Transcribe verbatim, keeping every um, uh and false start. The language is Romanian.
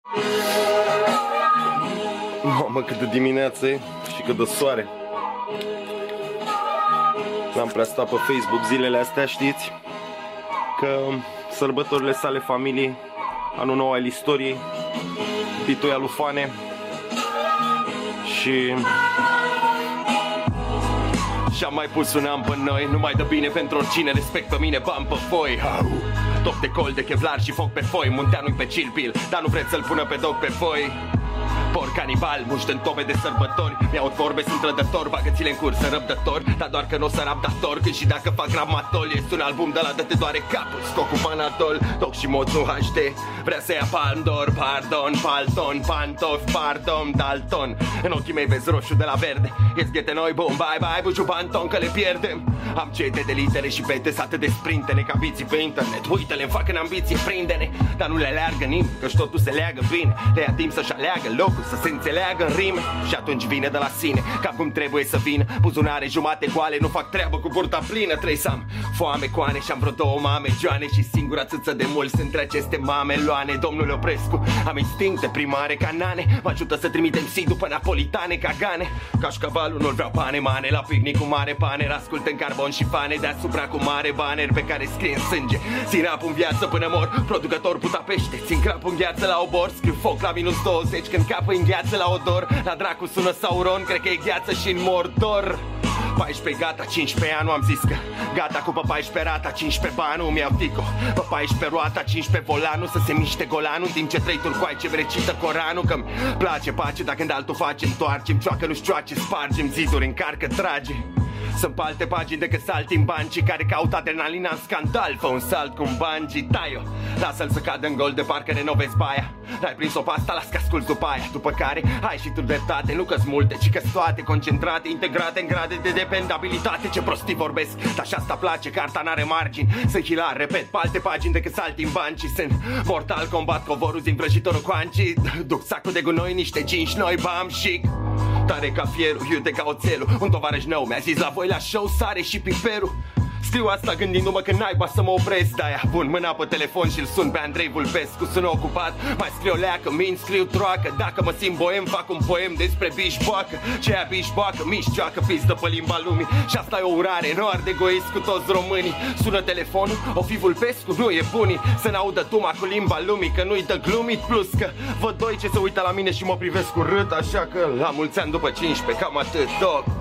Mamă, cât de dimineață e și cât de soare. N-am prea stat pe Facebook zilele astea, știți? Că sărbătorile sale familiei, anul nou al istoriei, pitoia lui Fane. Și... Și-am mai pus un an pe noi, nu mai dă bine pentru oricine, respect pe mine, bani pe foi. Au. Top de col de kevlar și foc pe foi, Munteanu-i pe Cilpil, dar nu vreți să-l pună pe dog pe foi. Por canibal, muști în tobe de sărbători, mi-aud vorbe, sunt trădător, bagă-ți-le în cursă răbdător, dar doar că n-o să rap dator, când și dacă fac ramatol, este un album de la dă te doare capul, stoc cu Panadol, Doc și Moțu H D, vrea să ia Pandor, pardon, palton, pantof, pardon, Dalton, în ochii mei vezi roșu de la verde, ești ghete noi, bum, bye, bye, buciu panton, că le pierdem. Am cete de litere și pete sate de sprintene, ca biții pe internet, uite-le, îmi fac în ambiție, prinde-ne, dar nu le leargă nimeni, că-și totul se leagă bine, le ia timp să-și aleagă locul, să se înțeleagă în rime și atunci vine de la sine, ca cum trebuie să vină, buzunare jumate goale, nu fac treabă cu burta plină, trebuie să am foame, coane și am vreo două mame joane și singura țâță de mulți între aceste mame loane. Domnul Oprescu, am instincte primare ca nane, mă ajută să trimitem si după napolitane ca gane, cașcavalul nu-l vreau pane mane, la picnic cu mare paner, ascult în carbon și fane, deasupra cu mare banner pe care scrie în sânge, țin rap în viață până mor, producător puta pește, țin crap în gheață la obor, scriu foc la minus douăzeci când capă în gheață la odor, la dracu sună Sauron, cred că e gheață și în Mordor. paisprezece gata, cincisprezece ani, am zis că gata cu pe paisprezece rata, cincisprezece bani, nu mi-au tico, pe paisprezece roata, cincisprezece volanul, să se miște golanul, în timp ce trei turcoaice recită Coranul, că-mi place pace, dacă când altul face, întoarce-mi cioacă, nu șcioace, spargem ziduri, încarcă, trage. Sunt pe alte pagini decât salti în bancii care caută adrenalina în scandal, fă un salt cu un bungee, tai-o, lasă-l să cadă în gol de parcă renovezi baia. N-ai prins-o pe asta, las că asculti după aia. După care ai și tu dreptate, nu că-s multe, ci că-s toate concentrate, integrate în grade de dependabilitate. Ce prostii vorbesc, dar și asta place, carta n-are margini. Sunt hilar, repet, pe alte pagini decât salti în bancii. Sunt mortal, combat covorul din vrăjitorul cu ancii. Duc sacul de gunoi, niște cinci noi, bam, chic. Tare ca fierul, iute ca oțelul. Un tovarăș nou mi-a zis la voi la show, sare și piperul. Scriu asta gândindu-mă că naiba să mă opresc. De-aia pun mâna pe telefon și-l sun pe Andrei Vulpescu. Sunt ocupat, mai scriu o leacă, min, scriu troacă. Dacă mă simt boem, fac un poem despre bișboacă. Ce aia bișboacă, mișcioacă, pizdă pe limba lumii. Și asta e o urare, nu ar de egoist cu toți românii. Sună telefonul, o fi Vulpescu, nu e bunii. Să n-audă tuma cu limba lumii, că nu-i dă glumit. Plus că văd doi ce se uită la mine și mă privesc cu râd. Așa că la mulți ani după cincisprezece, cam atât, dog.